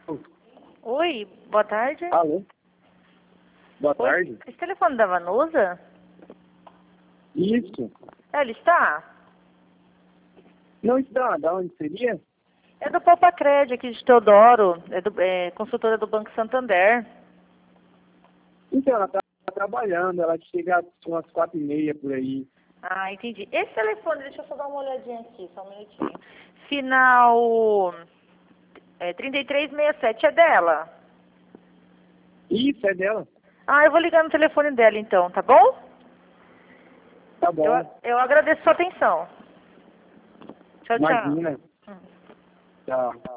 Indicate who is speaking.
Speaker 1: Oi, boa tarde.
Speaker 2: Alô? Boa
Speaker 1: Oi,
Speaker 2: tarde.
Speaker 1: esse telefone da Vanusa?
Speaker 2: Isso.
Speaker 1: Ela está?
Speaker 2: Não está, da onde seria?
Speaker 1: É do Popacred, aqui de Teodoro, consultora do Banco Santander.
Speaker 2: Então, ela está trabalhando, ela chega umas 4h30 por aí.
Speaker 1: Ah, entendi. Esse telefone, deixa eu só dar uma olhadinha aqui, só um minutinho. Final 3367 é dela?
Speaker 2: Isso, é dela.
Speaker 1: Ah, eu vou ligar no telefone dela então, tá bom?
Speaker 2: Tá bom.
Speaker 1: Eu agradeço sua atenção. Tchau, tchau.
Speaker 2: Imagina. Tchau.